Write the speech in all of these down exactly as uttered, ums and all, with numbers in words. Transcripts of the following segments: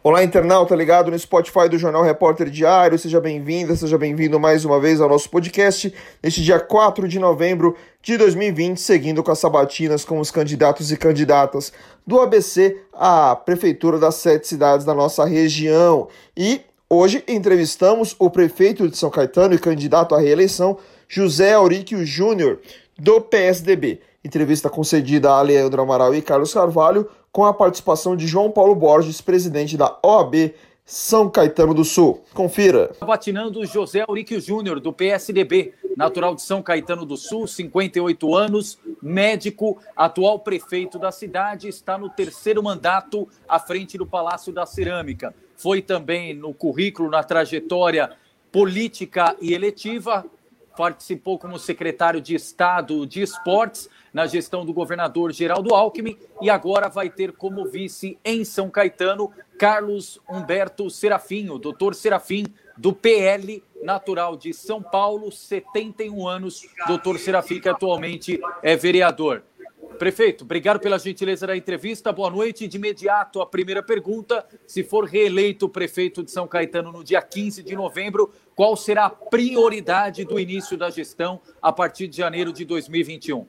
Olá, internauta ligado no Spotify do Jornal Repórter Diário, seja bem-vinda, seja bem-vindo mais uma vez ao nosso podcast, neste dia quatro de novembro de dois mil e vinte, seguindo com as sabatinas com os candidatos e candidatas do A B C à Prefeitura das sete cidades da nossa região. E hoje entrevistamos o prefeito de São Caetano e candidato à reeleição, José Auríquio Júnior, do P S D B. Entrevista concedida a Leandro Amaral e Carlos Carvalho, com a participação de João Paulo Borges, presidente da O A B São Caetano do Sul. Confira. Vatinando José Auríquio Júnior, do P S D B, natural de São Caetano do Sul, cinquenta e oito anos, médico, atual prefeito da cidade, está no terceiro mandato à frente do Palácio da Cerâmica. Foi também no currículo, na trajetória política e eletiva, participou como secretário de Estado de Esportes na gestão do governador Geraldo Alckmin e agora vai ter como vice em São Caetano Carlos Humberto Serafinho, doutor Serafim, do P L, natural de São Paulo, setenta e um anos, doutor Serafim, que atualmente é vereador. Prefeito, obrigado pela gentileza da entrevista, boa noite. De imediato, a primeira pergunta: se for reeleito prefeito de São Caetano no dia quinze de novembro, qual será a prioridade do início da gestão a partir de janeiro de dois mil e vinte e um?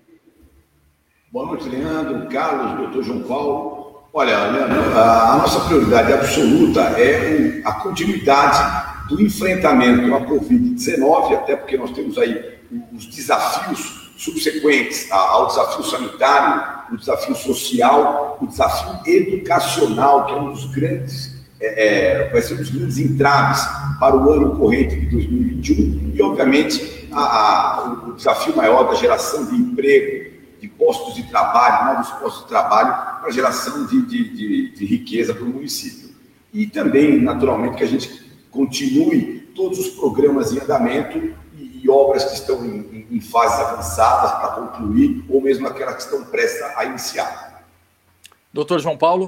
Boa noite, Leandro, Carlos, doutor João Paulo. Olha, Leandro, a nossa prioridade absoluta é a continuidade do enfrentamento à covid dezenove, até porque nós temos aí os desafios subsequentes ao desafio sanitário, o desafio social, o desafio educacional, que é um dos grandes, é, vai ser um dos grandes entraves para o ano corrente de dois mil e vinte e um, e, obviamente, a, a, o desafio maior da geração de emprego, de postos de trabalho, novos postos de trabalho, para a geração de, de, de, de riqueza para o município. E também, naturalmente, que a gente continue todos os programas em andamento e, e obras que estão em, em, em fases avançadas para concluir, ou mesmo aquelas que estão prestes a iniciar. Doutor João Paulo.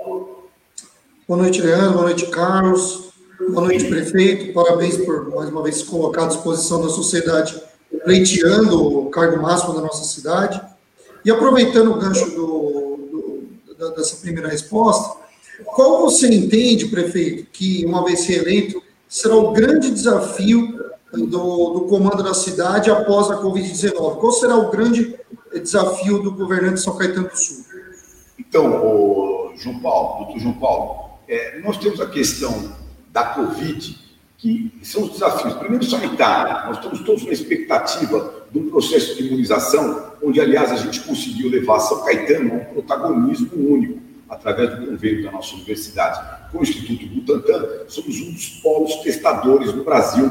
Boa noite, Leandro. Boa noite, Carlos. Boa noite, prefeito. Parabéns por, mais uma vez, se colocar à disposição da sociedade, pleiteando o cargo máximo da nossa cidade. E aproveitando o gancho do, do, da, dessa primeira resposta, qual você entende, prefeito, que, uma vez reeleito, será o grande desafio do, do comando da cidade após a covid dezenove? Qual será o grande desafio do governante de São Caetano do Sul? Então, o João Paulo, doutor João Paulo, é, nós temos a questão da Covid, que são os desafios. Primeiro, sanitário. Nós estamos todos na expectativa de um processo de imunização, onde, aliás, a gente conseguiu levar São Caetano a um protagonismo único, através do convênio da nossa universidade com o Instituto Butantan. Somos um dos polos testadores no Brasil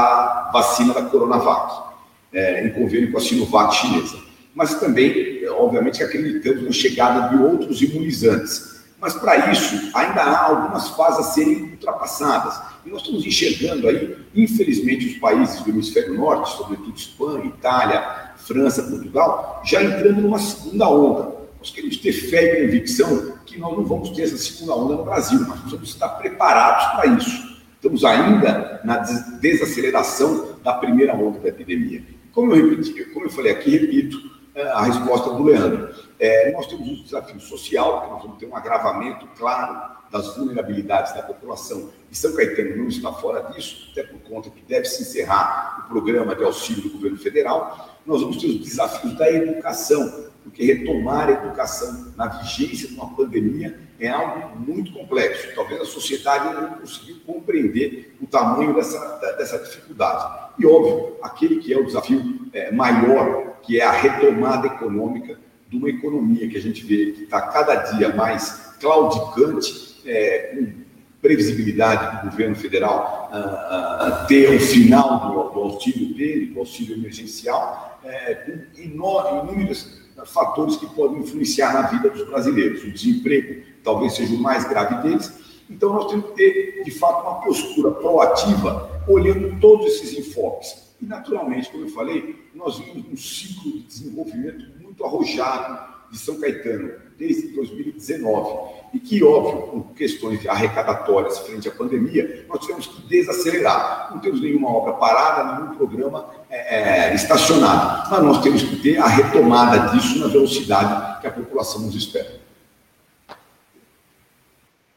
da vacina da Coronavac, é, em convênio com a Sinovac chinesa. Mas também, obviamente, acreditamos na chegada de outros imunizantes. Mas, para isso, ainda há algumas fases a serem ultrapassadas. E nós estamos enxergando aí, infelizmente, os países do hemisfério norte, sobretudo Espanha, Itália, França, Portugal, já entrando numa segunda onda. Nós queremos ter fé e convicção que nós não vamos ter essa segunda onda no Brasil, mas precisamos estar preparados para isso. Estamos ainda na desaceleração da primeira onda da epidemia. Como eu repeti, como eu falei aqui, repito a resposta do Leandro. É, nós temos um desafio social, que nós vamos ter um agravamento claro das vulnerabilidades da população. E São Caetano não está fora disso, até por conta que deve se encerrar o programa de auxílio do governo federal. Nós vamos ter os desafios da educação, porque retomar a educação na vigência de uma pandemia é algo muito complexo. Talvez a sociedade não conseguiu compreender o tamanho dessa, dessa dificuldade. E, óbvio, aquele que é o desafio é, maior, que é a retomada econômica de uma economia que a gente vê que está cada dia mais claudicante, é, com previsibilidade do governo federal uh, uh, ter o final do, do auxílio dele, do auxílio emergencial, é, com enorme, inúmeros fatores que podem influenciar na vida dos brasileiros. O desemprego talvez seja o mais grave deles. Então, nós temos que ter, de fato, uma postura proativa, olhando todos esses enfoques. E, naturalmente, como eu falei, nós vimos um ciclo de desenvolvimento muito arrojado de São Caetano, desde dois mil e dezenove, e que, óbvio, por questões arrecadatórias frente à pandemia, nós tivemos que desacelerar. Não temos nenhuma obra parada, nenhum programa é, é, estacionado, mas nós temos que ter a retomada disso na velocidade que a população nos espera.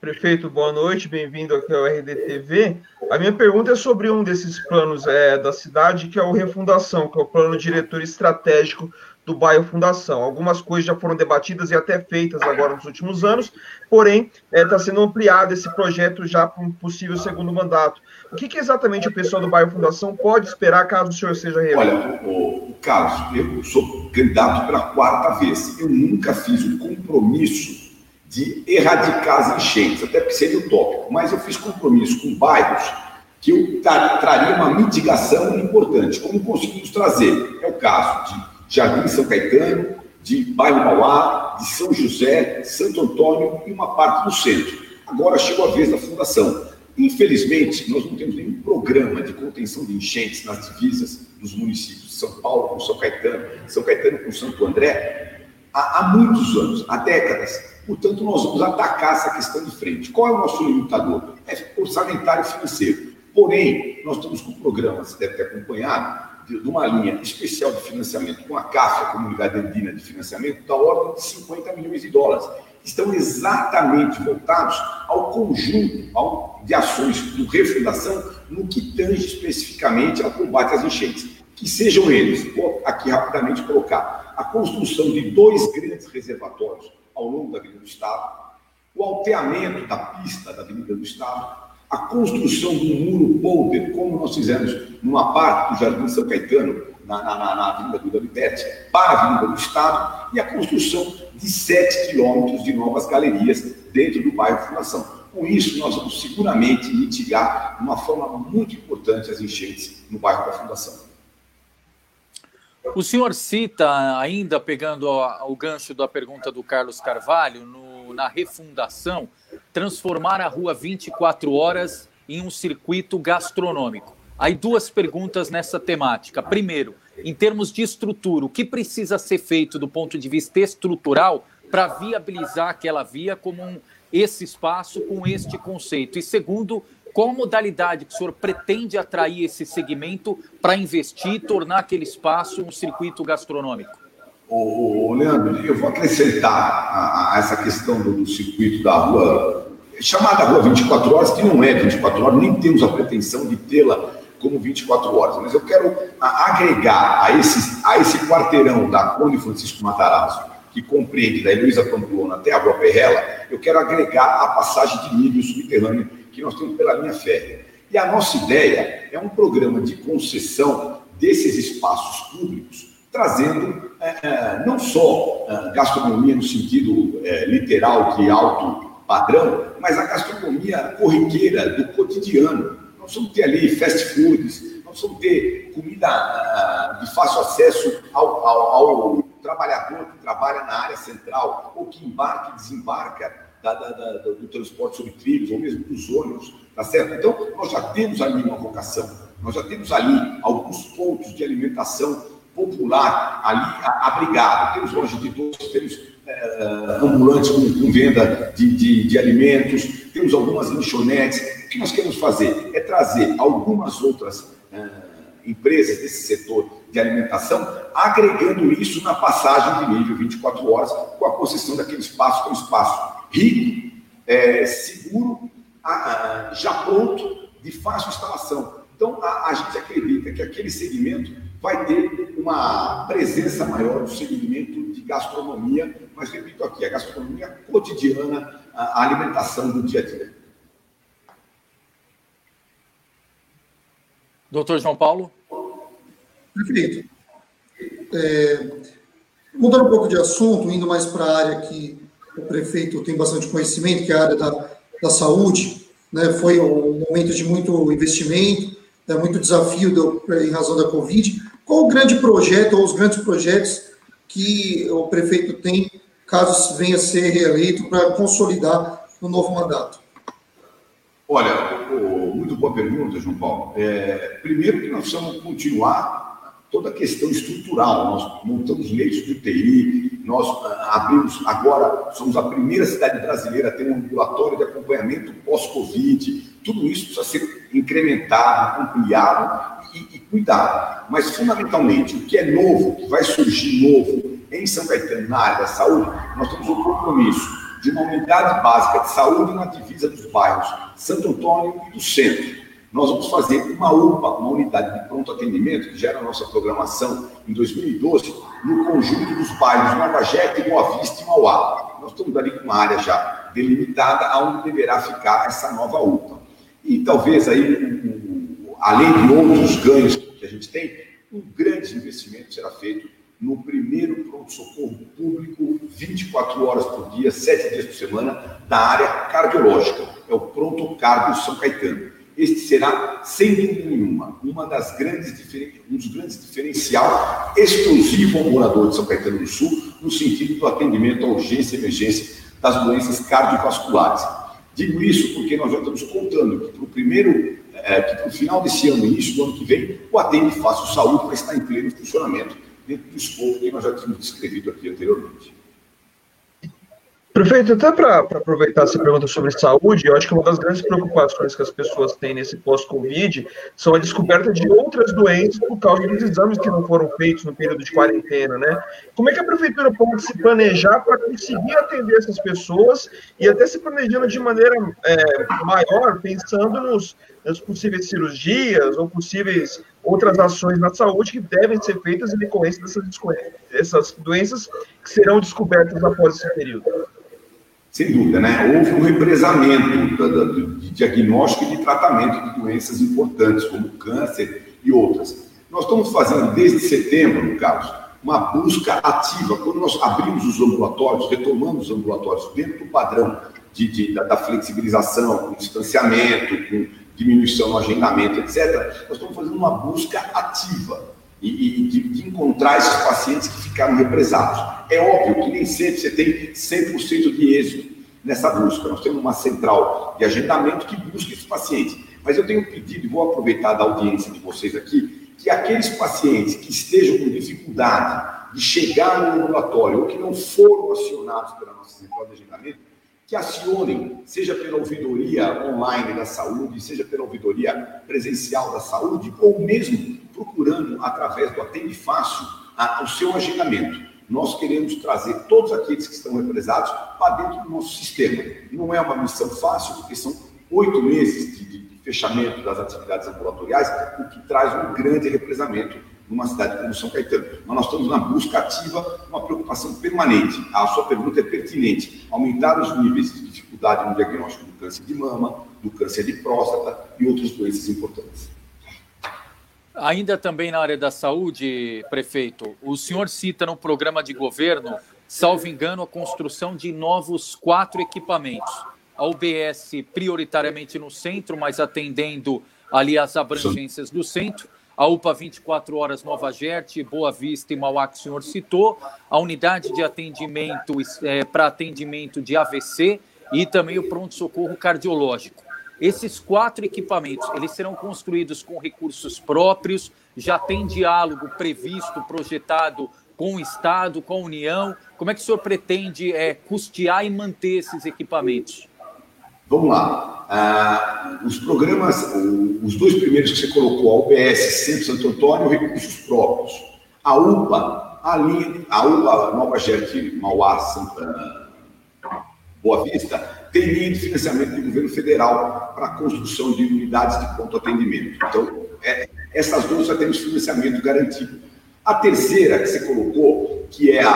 Prefeito, boa noite, bem-vindo aqui ao R D T V. A minha pergunta é sobre um desses planos é, da cidade, que é o Refundação, que é o plano diretor estratégico do bairro Fundação. Algumas coisas já foram debatidas e até feitas agora nos últimos anos, porém, está é, sendo ampliado esse projeto já para um possível segundo mandato. O que, que exatamente o pessoal do bairro Fundação pode esperar caso o senhor seja reeleito? Olha, o, o Carlos, eu sou candidato pela quarta vez. Eu nunca fiz o compromisso de erradicar as enchentes, até porque seria utópico, mas eu fiz compromisso com bairros que eu traria uma mitigação importante, como conseguimos trazer. É o caso de Jardim São Caetano, de Bairro Mauá, de São José, Santo Antônio e uma parte do centro. Agora chegou a vez da Fundação. Infelizmente, nós não temos nenhum programa de contenção de enchentes nas divisas dos municípios de São Paulo com São Caetano, São Caetano com Santo André, há, há muitos anos, há décadas. Portanto, nós vamos atacar essa questão de frente. Qual é o nosso limitador? É orçamentário financeiro. Porém, nós estamos com programas, você deve ter acompanhado, de uma linha especial de financiamento com a CAF, a Comunidade Andina de Financiamento, da ordem de cinquenta milhões de dólares. Estão exatamente voltados ao conjunto ao, de ações do Refundação no que tange especificamente ao combate às enchentes. Que sejam eles, vou aqui rapidamente colocar, a construção de dois grandes reservatórios ao longo da Avenida do Estado, o alteamento da pista da Avenida do Estado, a construção de um muro polder, como nós fizemos numa parte do Jardim São Caetano, na, na, na Avenida Duda Liberte, para a Avenida do Estado, e a construção de sete quilômetros de novas galerias dentro do bairro Fundação. Com isso, nós vamos seguramente mitigar de uma forma muito importante as enchentes no bairro da Fundação. O senhor cita, ainda pegando o gancho da pergunta do Carlos Carvalho, no, na refundação, transformar a Rua vinte e quatro horas em um circuito gastronômico. Aí duas perguntas nessa temática. Primeiro, em termos de estrutura, o que precisa ser feito do ponto de vista estrutural para viabilizar aquela via como um, esse espaço com este conceito? E segundo, qual modalidade que o senhor pretende atrair esse segmento para investir e tornar aquele espaço um circuito gastronômico? Ô, ô, Leandro, eu vou acrescentar a, a essa questão do, do circuito da rua, chamada Rua vinte e quatro horas, que não é vinte e quatro horas, nem temos a pretensão de tê-la como vinte e quatro horas, mas eu quero a, agregar a esse, a esse quarteirão da Conde Francisco Matarazzo, que compreende da Heloísa Pamplona até a Rua Perrela, eu quero agregar a passagem de nível subterrâneo que nós temos pela linha férrea. E a nossa ideia é um programa de concessão desses espaços públicos, trazendo é, não só é, gastronomia no sentido é, literal de alto padrão, mas a gastronomia corriqueira do cotidiano. Nós vamos ter ali fast foods, nós vamos ter comida uh, de fácil acesso ao, ao, ao trabalhador que trabalha na área central ou que embarca e desembarca da, da, da, do transporte sobre trilhos ou mesmo dos ônibus, tá certo? Então, nós já temos ali uma vocação, nós já temos ali alguns pontos de alimentação popular ali abrigado, temos lojas de doces, temos uh, ambulantes com, com venda de, de, de alimentos, temos algumas lanchonetes. O que nós queremos fazer é trazer algumas outras uh, empresas desse setor de alimentação, agregando isso na passagem de nível vinte e quatro horas, com a concessão daquele espaço, que é um espaço rico, é, seguro, a, a, já pronto, de fácil instalação. Então, a, a gente acredita que aquele segmento vai ter uma presença maior no segmento de gastronomia, mas repito aqui, a gastronomia cotidiana, a, a alimentação do dia a dia. Doutor João Paulo? Perfeito. É, mudando um pouco de assunto, indo mais para a área que o prefeito tem bastante conhecimento, que é a área da, da saúde, né, foi um momento de muito investimento, é, muito desafio do, em razão da Covid. Qual o grande projeto ou os grandes projetos que o prefeito tem, caso venha a ser reeleito, para consolidar no novo mandato? Olha, muito boa pergunta, João Paulo. É, primeiro que nós precisamos continuar toda a questão estrutural. Nós montamos leitos de U T I, nós ah, abrimos, agora somos a primeira cidade brasileira a ter um ambulatório de acompanhamento pós-Covid. Tudo isso precisa ser incrementado, ampliado e, e cuidado. Mas, fundamentalmente, o que é novo, que vai surgir novo em São Caetano, na área da saúde, nós temos um compromisso de uma unidade básica de saúde na divisa dos bairros Santo Antônio e do Centro. Nós vamos fazer uma U P A, uma unidade de pronto atendimento, que já era a nossa programação em dois mil e doze, no conjunto dos bairros Nova Jeca, Boa Vista e Mauá. Nós estamos ali com uma área já delimitada onde deverá ficar essa nova U P A. E talvez aí, além de outros ganhos que a gente tem, um grande investimento será feito no primeiro pronto-socorro público, vinte e quatro horas por dia, sete dias por semana, da área cardiológica. É o Pronto Cardio São Caetano. Este será, sem dúvida nenhuma, uma das grandes diferen... um dos grandes diferencial exclusivo ao morador de São Caetano do Sul, no sentido do atendimento à urgência e emergência das doenças cardiovasculares. Digo isso porque nós já estamos contando que para o primeiro, é, que para o final desse ano, início do ano que vem, o Atende Fácil Saúde vai estar em pleno funcionamento dentro do escopo que nós já tínhamos descrevido aqui anteriormente. Prefeito, até para aproveitar essa pergunta sobre saúde, eu acho que uma das grandes preocupações que as pessoas têm nesse pós-Covid são a descoberta de outras doenças por causa dos exames que não foram feitos no período de quarentena, né? Como é que a prefeitura pode se planejar para conseguir atender essas pessoas e até se planejando de maneira é, maior, pensando nos, nas possíveis cirurgias ou possíveis outras ações na saúde que devem ser feitas em decorrência dessas, dessas doenças que serão descobertas após esse período? Sem dúvida, né? Houve um represamento de diagnóstico e de tratamento de doenças importantes, como câncer e outras. Nós estamos fazendo, desde setembro, Carlos, uma busca ativa. Quando nós abrimos os ambulatórios, retomamos os ambulatórios dentro do padrão de, de, da, da flexibilização, com distanciamento, com diminuição no agendamento, etcétera, nós estamos fazendo uma busca ativa e, e de, de encontrar esses pacientes que ficaram represados. É óbvio que nem sempre você tem cem por cento de êxito nessa busca. Nós temos uma central de agendamento que busca esses pacientes. Mas eu tenho pedido, e vou aproveitar da audiência de vocês aqui, que aqueles pacientes que estejam com dificuldade de chegar no ambulatório ou que não foram acionados pela nossa central de agendamento, que acionem, seja pela ouvidoria online da saúde, seja pela ouvidoria presencial da saúde, ou mesmo procurando, através do Atende Fácil, a, o seu agendamento. Nós queremos trazer todos aqueles que estão represados para dentro do nosso sistema. Não é uma missão fácil, porque são oito meses de, de fechamento das atividades ambulatoriais, o que traz um grande represamento numa cidade como São Caetano. Mas nós estamos na busca ativa, uma preocupação permanente. A sua pergunta é pertinente. Aumentar os níveis de dificuldade no diagnóstico do câncer de mama, do câncer de próstata e outras doenças importantes. Ainda também na área da saúde, prefeito, o senhor cita no programa de governo, salvo engano, a construção de novos quatro equipamentos. A U B S prioritariamente no centro, mas atendendo ali as abrangências do centro. A U P A vinte e quatro horas Nova Jersey, Boa Vista e Mauá, que o senhor citou. A unidade de atendimento é, para atendimento de A V C e também o pronto-socorro cardiológico. Esses quatro equipamentos, eles serão construídos com recursos próprios, já tem diálogo previsto, projetado com o Estado, com a União. Como é que o senhor pretende é, custear e manter esses equipamentos? Vamos lá. Ah, os programas, os dois primeiros que você colocou, a U B S Centro Santo Antônio, recursos próprios. A U P A, a, linha, a U P A Nova Jersey, Mauá, Santana, Boa Vista, tem linha de financiamento do governo federal para a construção de unidades de pronto atendimento. Então, é, essas duas já temos financiamento garantido. A terceira que você colocou, que é a,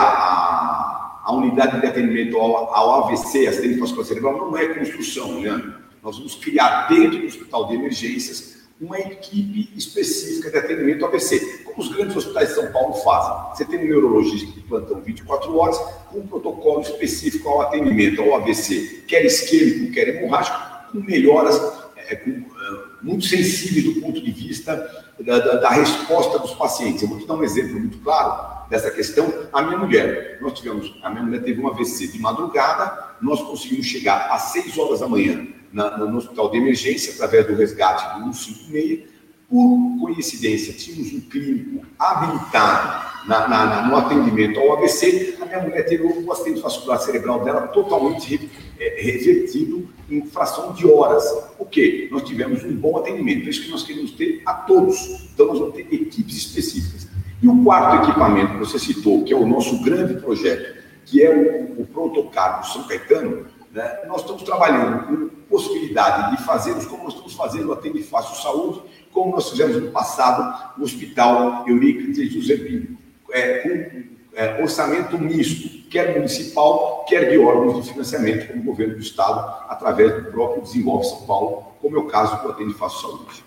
a, a unidade de atendimento ao, ao A V C, acidente vascular cerebral, não é construção, Leandro. Nós vamos criar dentro do hospital de emergências uma equipe específica de atendimento ao A V C, como os grandes hospitais de São Paulo fazem. Você tem um neurologista de plantão vinte e quatro horas, com um protocolo específico ao atendimento ao A V C, quer isquêmico, quer hemorrágico, com melhoras é, com, uh, muito sensíveis do ponto de vista da, da, da resposta dos pacientes. Eu vou te dar um exemplo muito claro dessa questão. A minha mulher, nós tivemos, a minha mulher teve um A V C de madrugada, nós conseguimos chegar às seis horas da manhã na, no hospital de emergência, através do resgate do cento e cinquenta e seis. Por coincidência, tínhamos um clínico habilitado na, na, na, no atendimento ao A V C. A minha mulher teve o acidente vascular cerebral dela totalmente re, é, revertido em fração de horas. O quê? Nós tivemos um bom atendimento. É isso que nós queremos ter a todos. Então, nós vamos ter equipes específicas. E o quarto equipamento que você citou, que é o nosso grande projeto que é o, o Prontocargo São Caetano, né, nós estamos trabalhando com possibilidade de fazermos como nós estamos fazendo o Atende Fácil Saúde, como nós fizemos no passado o Hospital Euríclides de José Pinho, é, com é, orçamento misto, quer municipal, quer de órgãos de financiamento, como o governo do Estado, através do próprio Desenvolve São Paulo, como é o caso do Atende Fácil Saúde.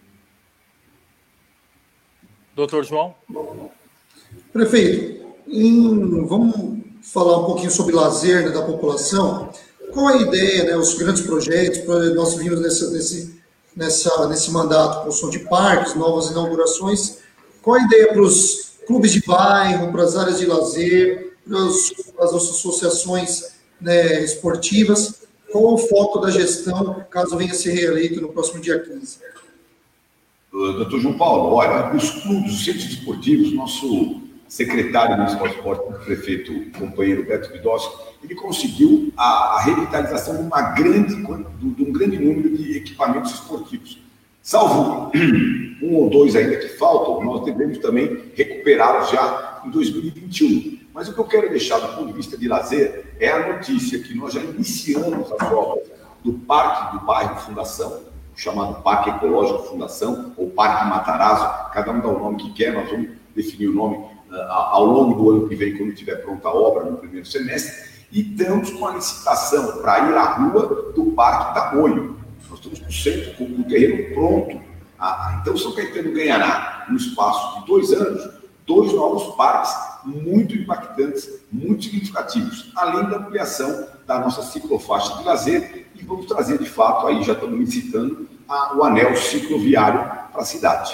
Doutor João? Prefeito, em, vamos falar um pouquinho sobre lazer, né, da população. Qual a ideia, né, os grandes projetos, nós vimos nessa, nesse, nessa, nesse mandato, construção de parques, novas inaugurações, qual a ideia para os clubes de bairro, para as áreas de lazer, para as associações, né, esportivas? Qual o foco da gestão, caso venha a ser reeleito no próximo dia quinze? Doutor João Paulo, olha, os clubes, os centros esportivos, nosso secretário municipal de esporte, o prefeito, o companheiro Beto Vidossi, ele conseguiu a, a revitalização de, uma grande, de um grande número de equipamentos esportivos. Salvo um ou dois ainda que faltam, nós devemos também recuperá-los já em dois mil e vinte e um. Mas o que eu quero deixar do ponto de vista de lazer é a notícia que nós já iniciamos as obras do Parque do Bairro Fundação, chamado Parque Ecológico Fundação, ou Parque Matarazzo, cada um dá o nome que quer, nós vamos definir o nome uh, ao longo do ano que vem, quando estiver pronta a obra, no primeiro semestre, e estamos com a licitação para ir à rua do Parque da Moio. Nós estamos com o centro, com o terreno pronto. Ah, então, São Caetano ganhará, no espaço de dois anos, dois novos parques muito impactantes, muito significativos, além da ampliação da nossa ciclofaixa de lazer, e vamos trazer, de fato, aí já estamos licitando, a, o anel cicloviário para a cidade.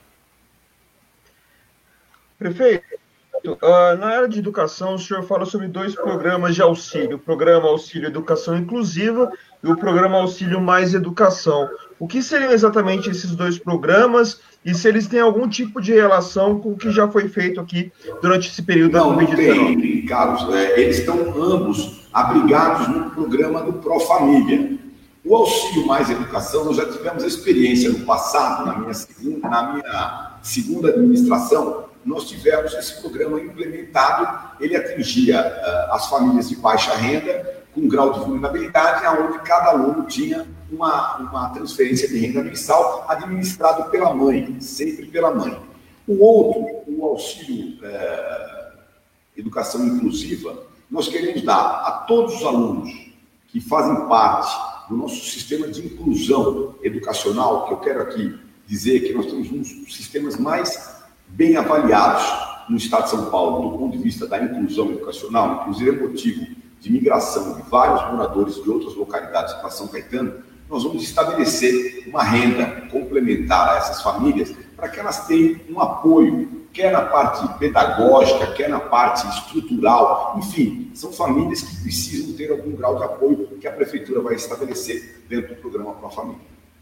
Prefeito, uh, na área de educação, o senhor fala sobre dois programas de auxílio, o programa Auxílio Educação Inclusiva e o programa Auxílio Mais Educação. O que seriam exatamente esses dois programas e se eles têm algum tipo de relação com o que já foi feito aqui durante esse período da covid dezenove? Não tem, Carlos. É, eles estão ambos abrigados no programa do Pró-Família. O Auxílio Mais Educação, nós já tivemos a experiência no passado, na minha segunda, na minha segunda administração, nós tivemos esse programa implementado, ele atingia uh, as famílias de baixa renda, com grau de vulnerabilidade, onde cada aluno tinha uma, uma transferência de renda mensal administrado pela mãe, sempre pela mãe. O outro, o auxílio é, educação inclusiva, nós queremos dar a todos os alunos que fazem parte do nosso sistema de inclusão educacional, que eu quero aqui dizer que nós temos um dos sistemas mais bem avaliados no estado de São Paulo, do ponto de vista da inclusão educacional, inclusive é motivo de migração de vários moradores de outras localidades para São Caetano. Nós vamos estabelecer uma renda complementar a essas famílias para que elas tenham um apoio, quer na parte pedagógica, quer na parte estrutural, enfim, são famílias que precisam ter algum grau de apoio que a Prefeitura vai estabelecer dentro do programa Pro Família.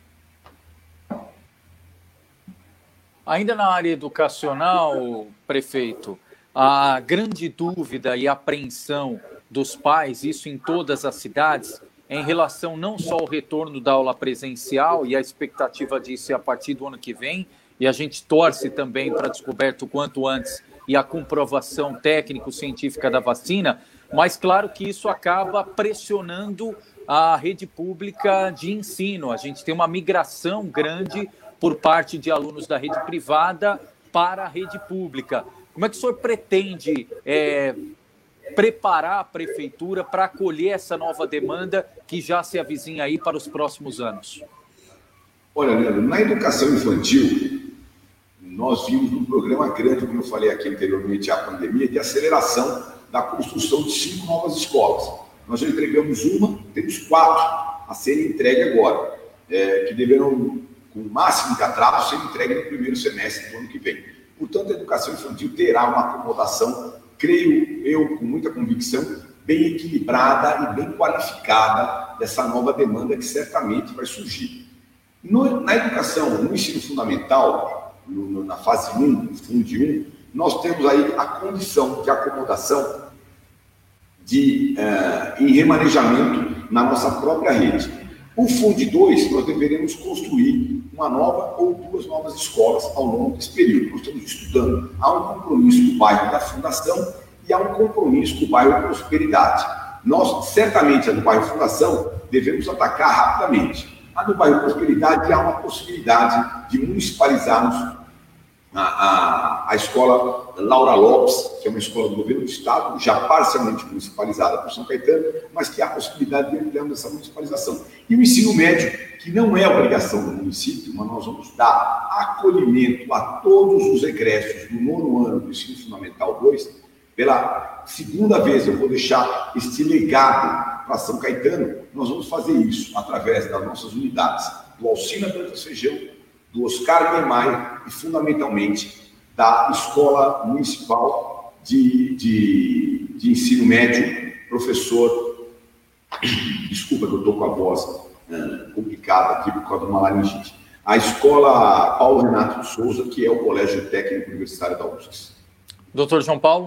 Ainda na área educacional, prefeito, a grande dúvida e apreensão dos pais, isso em todas as cidades, em relação não só ao retorno da aula presencial e a expectativa disso é a partir do ano que vem, e a gente torce também para a descoberta o quanto antes e a comprovação técnico-científica da vacina, mas claro que isso acaba pressionando a rede pública de ensino. A gente tem uma migração grande por parte de alunos da rede privada para a rede pública. Como é que o senhor pretende é, preparar a prefeitura para acolher essa nova demanda que já se avizinha aí para os próximos anos? Olha, Leandro, na educação infantil, nós vimos um programa grande, como eu falei aqui anteriormente, à pandemia, de aceleração da construção de cinco novas escolas. Nós já entregamos uma, temos quatro a serem entregues agora, é, que deverão, com o máximo de atraso, ser entregues no primeiro semestre do ano que vem. Portanto, a educação infantil terá uma acomodação, creio eu, com muita convicção, bem equilibrada e bem qualificada dessa nova demanda que certamente vai surgir. No, na educação, no ensino fundamental, no, na fase um, no Fundo um, nós temos aí a condição de acomodação de, uh, em remanejamento na nossa própria rede. O Fundo dois, nós deveremos construir uma nova ou duas novas escolas ao longo desse período. Nós estamos estudando. Há um compromisso do bairro da Fundação e há um compromisso com o bairro Prosperidade. Nós, certamente, no bairro Fundação, devemos atacar rapidamente. A no bairro Prosperidade há uma possibilidade de municipalizarmos a, a, a escola Laura Lopes, que é uma escola do governo do estado, já parcialmente municipalizada por São Caetano, mas que há a possibilidade de ampliarmos essa municipalização. E o ensino médio, que não é obrigação do município, mas nós vamos dar acolhimento a todos os egressos do nono ano do ensino fundamental dois. Pela segunda vez eu vou deixar este legado para São Caetano. Nós vamos fazer isso através das nossas unidades, do Alcina Dantas Feijão, do Oscar Niemeyer e, fundamentalmente, da Escola Municipal de, de, de Ensino Médio, professor... Desculpa que eu estou com a voz é, complicada aqui por causa de uma laringite. A Escola Paulo Renato de Souza, que é o Colégio Técnico Universitário da U S C. Doutor João Paulo?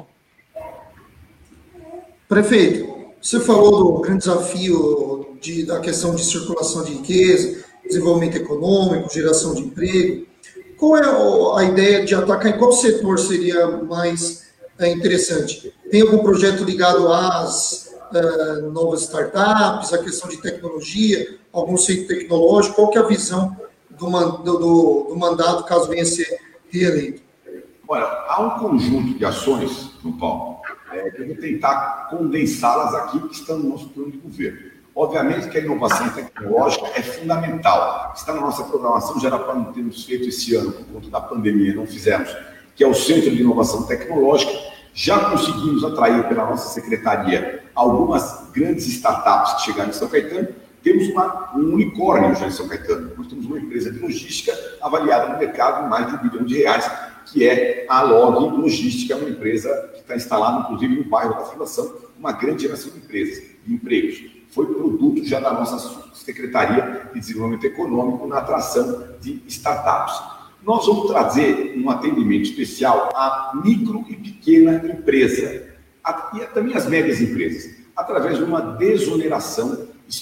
Prefeito, você falou do grande desafio de, da questão de circulação de riqueza, desenvolvimento econômico, geração de emprego. Qual é a ideia de atacar, em qual setor seria mais é, interessante? Tem algum projeto ligado às é, novas startups, a questão de tecnologia, algum centro tecnológico? Qual que é a visão do, do, do mandato, caso venha a ser reeleito? Olha, há um conjunto de ações, João Paulo, é, que eu vou tentar condensá-las aqui, que estão no nosso plano de governo. Obviamente que a inovação tecnológica é fundamental. Está na nossa programação, já era para não termos feito esse ano, por conta da pandemia, não fizemos, que é o Centro de Inovação Tecnológica. Já conseguimos atrair pela nossa secretaria algumas grandes startups que chegaram em São Caetano. Temos uma, um unicórnio já em São Caetano. Nós temos uma empresa de logística avaliada no mercado em mais de um bilhão de reais, que é a Log Logística, uma empresa que está instalada, inclusive, no bairro da Fundação, uma grande geração de empresas, de empregos. Foi produto já da nossa Secretaria de Desenvolvimento Econômico na atração de startups. Nós vamos trazer um atendimento especial à micro e pequena empresa, e também às médias empresas, através de uma desoneração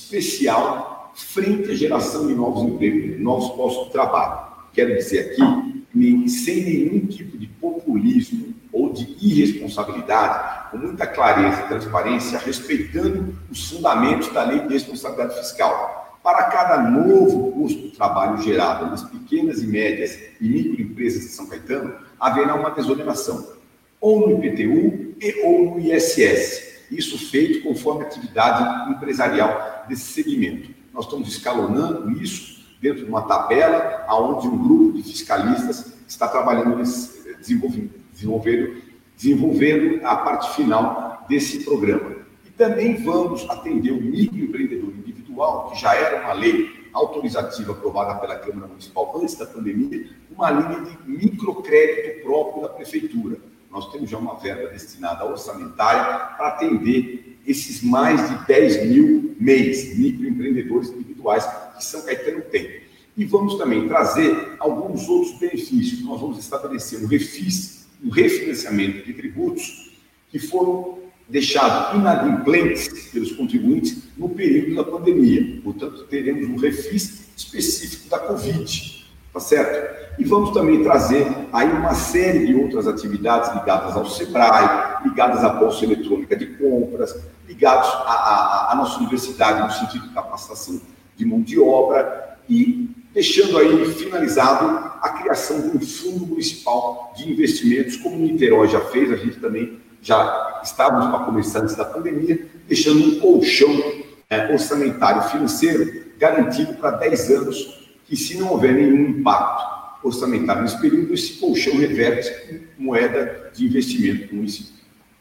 especial frente à geração de novos empregos, novos postos de trabalho. Quero dizer aqui, sem nenhum tipo de populismo ou de irresponsabilidade, com muita clareza e transparência, respeitando os fundamentos da Lei de Responsabilidade Fiscal. Para cada novo custo de trabalho gerado nas pequenas e médias e microempresas de São Caetano, haverá uma desoneração, ou no I P T U e ou no I S S. Isso feito conforme a atividade empresarial desse segmento. Nós estamos escalonando isso dentro de uma tabela onde um grupo de fiscalistas está trabalhando, desenvolvendo, desenvolvendo, desenvolvendo a parte final desse programa. E também vamos atender o microempreendedor individual, que já era uma lei autorizativa aprovada pela Câmara Municipal antes da pandemia, uma linha de microcrédito próprio da Prefeitura. Nós temos já uma verba destinada orçamentária para atender esses mais de dez mil M E Is, microempreendedores individuais, que São Caetano tem. E vamos também trazer alguns outros benefícios. Nós vamos estabelecer um refis, um refinanciamento de tributos que foram deixados inadimplentes pelos contribuintes no período da pandemia. Portanto, teremos um refis específico da Covid, tá certo? E vamos também trazer aí uma série de outras atividades ligadas ao SEBRAE, ligadas à Bolsa Eletrônica de Compras, ligados à, à, à nossa universidade no sentido de capacitação de mão de obra e deixando aí finalizado a criação de um fundo municipal de investimentos, como o Niterói já fez, a gente também já estávamos para começar antes da pandemia, deixando um colchão é, orçamentário financeiro garantido para dez anos, que se não houver nenhum impacto orçamentário nesse período, esse colchão reverte em moeda de investimento do município.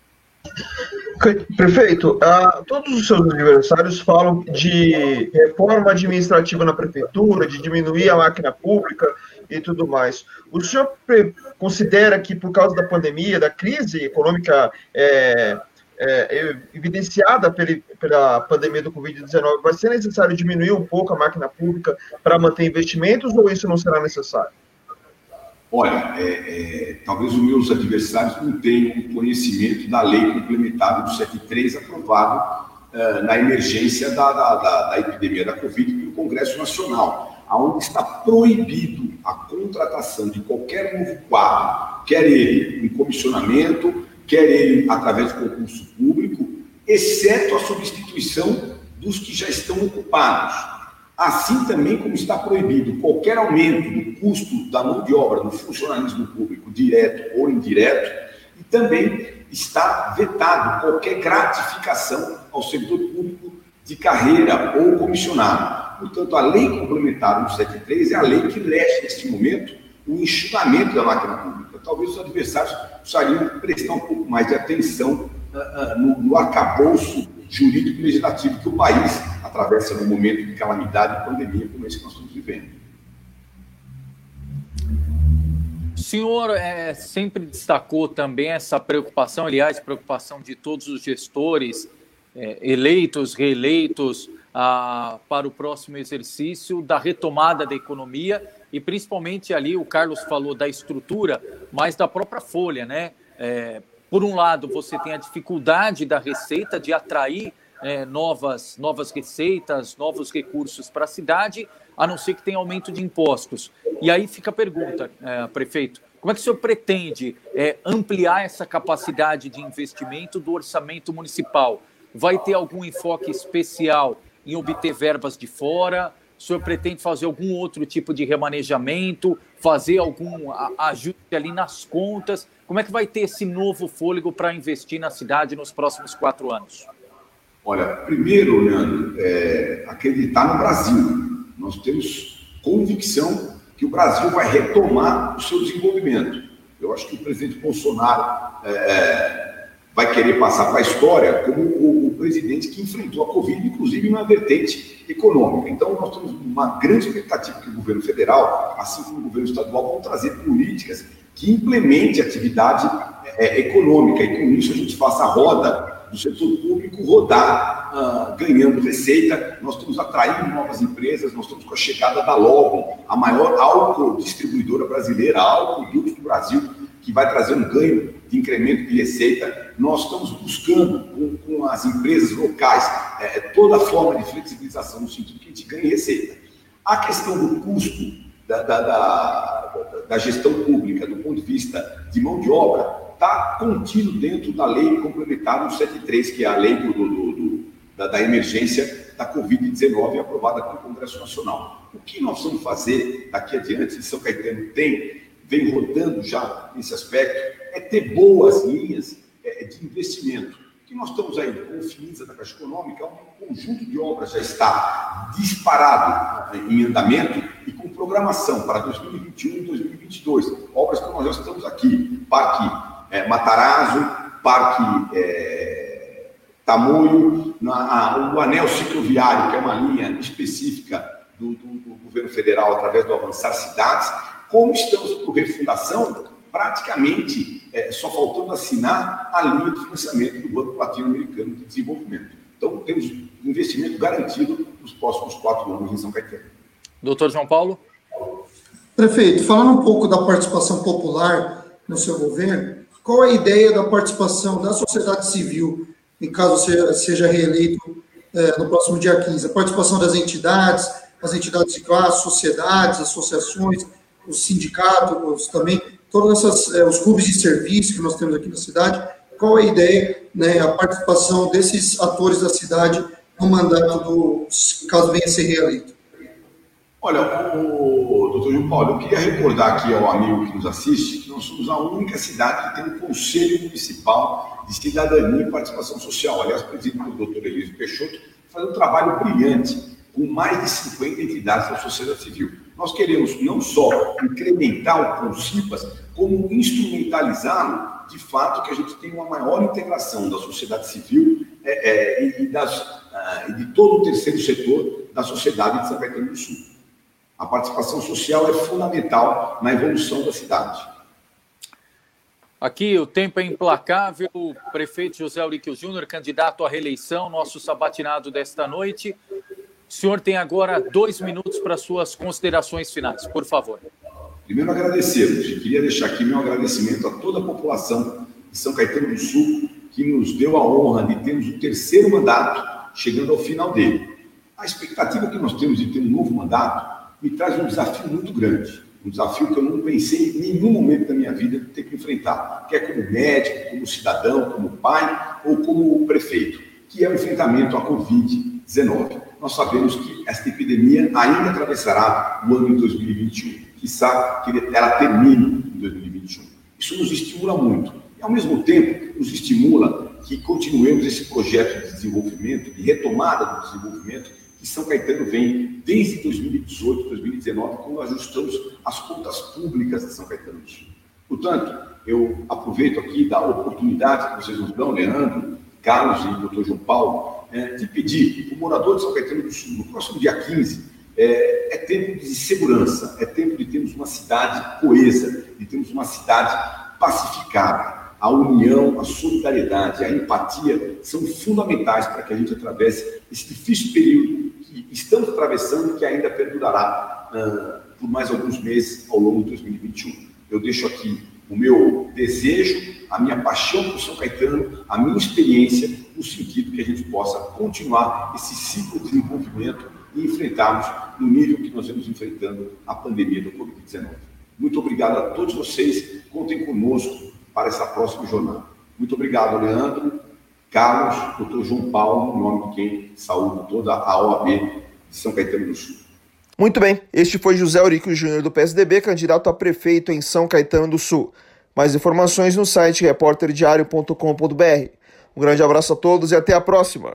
Prefeito, uh, todos os seus adversários falam de reforma administrativa na prefeitura, de diminuir a máquina pública e tudo mais. O senhor considera que, por causa da pandemia, da crise econômica é, é, evidenciada pela, pela pandemia do covid dezenove, vai ser necessário diminuir um pouco a máquina pública para manter investimentos ou isso não será necessário? Olha, é, é, talvez os meus adversários não tenham conhecimento da lei complementar do setenta e três aprovado uh, na emergência da, da, da, da epidemia da Covid pelo Congresso Nacional, onde está proibido a contratação de qualquer novo quadro, quer ele em comissionamento, quer ele através de concurso público, exceto a substituição dos que já estão ocupados. Assim também como está proibido qualquer aumento do custo da mão de obra no funcionalismo público, direto ou indireto, e também está vetado qualquer gratificação ao setor público de carreira ou comissionado. Portanto, a lei complementar cento e setenta e três é a lei que rege, neste momento, o enxugamento da máquina pública. Talvez os adversários precisariam prestar um pouco mais de atenção uh, uh, no, no arcabouço jurídico e legislativo que o país atravessa num momento de calamidade e pandemia como esse que nós estamos vivendo. O senhor é, sempre destacou também essa preocupação, aliás, preocupação de todos os gestores é, eleitos, reeleitos, ah, para o próximo exercício da retomada da economia e principalmente ali, o Carlos falou da estrutura, mas da própria folha, né? É, por um lado, você tem a dificuldade da Receita de atrair é, novas, novas receitas, novos recursos para a cidade, a não ser que tenha aumento de impostos. E aí fica a pergunta, é, prefeito, como é que o senhor pretende é, ampliar essa capacidade de investimento do orçamento municipal? Vai ter algum enfoque especial em obter verbas de fora? O senhor pretende fazer algum outro tipo de remanejamento, fazer algum ajuste ali nas contas? Como é que vai ter esse novo fôlego para investir na cidade nos próximos quatro anos? Olha, primeiro, Leandro, é acreditar no Brasil. Nós temos convicção que o Brasil vai retomar o seu desenvolvimento. Eu acho que o presidente Bolsonaro é, vai querer passar para a história como o, o presidente que enfrentou a Covid, inclusive na vertente econômica. Então, nós temos uma grande expectativa que o governo federal, assim como o governo estadual, vão trazer políticas que implemente a atividade é, econômica e, com isso, a gente faça a roda do setor público rodar, uh, ganhando receita. Nós estamos atraindo novas empresas, nós estamos com a chegada da Logo, a maior álcool distribuidora brasileira, álcool do Brasil, que vai trazer um ganho de incremento de receita. Nós estamos buscando, com, com as empresas locais, é, toda forma de flexibilização, no sentido que a gente ganhe receita. A questão do custo da, da, da, da gestão pública, do ponto de vista de mão de obra, está contido dentro da lei complementar cento e setenta e três, que é a lei do, do, do, da, da emergência da covid dezenove, aprovada pelo Congresso Nacional. O que nós vamos fazer daqui adiante, São Caetano tem, vem rodando já nesse aspecto, é ter boas linhas é, de investimento. O que nós estamos aí com o FINISA da Caixa Econômica, um conjunto de obras já está disparado em andamento e com programação para dois mil e vinte e um e dois mil e vinte e dois. Obras que nós já estamos aqui, Parque É, Matarazzo, Parque é, Tamoio, na, a, o anel cicloviário, que é uma linha específica do, do, do governo federal através do Avançar Cidades. Como estamos por refundação, praticamente é, só faltando assinar a linha de financiamento do Banco Latino-Americano de Desenvolvimento. Então, temos investimento garantido nos próximos quatro anos em São Caetano. Doutor João Paulo? Prefeito, falando um pouco da participação popular no seu governo, qual é a ideia da participação da sociedade civil, em caso seja reeleito é, no próximo dia quinze? A participação das entidades, as entidades de classe, sociedades, associações, os sindicatos também, todos essas, é, os clubes de serviço que nós temos aqui na cidade. Qual é a ideia, né, a participação desses atores da cidade no mandato do, caso venha a ser reeleito? Olha, o doutor João Paulo, eu queria recordar aqui ao amigo que nos assiste que nós somos a única cidade que tem um Conselho Municipal de Cidadania e Participação Social. Aliás, presidido pelo doutor Elísio Peixoto, faz um trabalho brilhante com mais de cinquenta entidades da sociedade civil. Nós queremos não só incrementar o CONCIPAS, como instrumentalizá-lo, de fato, que a gente tenha uma maior integração da sociedade civil é, é, e, das, uh, e de todo o terceiro setor da sociedade de São Caetano do Sul. A participação social é fundamental na evolução da cidade. Aqui o tempo é implacável. O prefeito José Auríquio Júnior, candidato à reeleição, nosso sabatinado desta noite. O senhor tem agora dois minutos para suas considerações finais, por favor. Primeiro, agradecê-los. Eu queria deixar aqui meu agradecimento a toda a população de São Caetano do Sul, que nos deu a honra de termos o terceiro mandato, chegando ao final dele. A expectativa que nós temos de ter um novo mandato me traz um desafio muito grande. um desafio que eu não pensei em nenhum momento da minha vida ter que enfrentar, quer como médico, como cidadão, como pai ou como prefeito, que é o enfrentamento à covid dezenove. Nós sabemos que esta epidemia ainda atravessará o ano de dois mil e vinte e um, quiçá que ela termine em dois mil e vinte e um. Isso nos estimula muito e, ao mesmo tempo, nos estimula que continuemos esse projeto de desenvolvimento, de retomada do desenvolvimento, que São Caetano vem desde dois mil e dezoito, dois mil e dezenove, quando ajustamos as contas públicas de São Caetano do Sul. Portanto, eu aproveito aqui da oportunidade que vocês nos dão, Leandro, Carlos e doutor João Paulo, é, de pedir para o morador de São Caetano do Sul, no próximo dia quinze, é, é tempo de segurança, é tempo de termos uma cidade coesa, de termos uma cidade pacificada. A união, a solidariedade, a empatia são fundamentais para que a gente atravesse esse difícil período que estamos atravessando e que ainda perdurará uh, por mais alguns meses ao longo de dois mil e vinte e um. Eu deixo aqui o meu desejo, a minha paixão por São Caetano, a minha experiência, no sentido que a gente possa continuar esse ciclo de desenvolvimento e enfrentarmos no nível que nós vamos enfrentando a pandemia do covid dezenove. Muito obrigado a todos vocês, contem conosco para essa próxima jornada. Muito obrigado, Leandro, Carlos, doutor João Paulo, em nome de quem saúdo toda a O A B de São Caetano do Sul. Muito bem, este foi José Auríquio Júnior do P S D B, candidato a prefeito em São Caetano do Sul. Mais informações no site repórter diário ponto com ponto b r. Um grande abraço a todos e até a próxima!